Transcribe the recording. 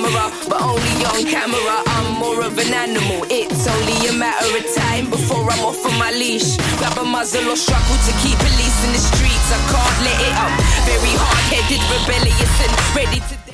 stammerer, but only on camera. I'm more of an animal. It's only a matter of time before I'm off on my leash. Grab a muzzle or struggle to keep police in the streets. I can't let it up. Very hard-headed, rebellious and ready to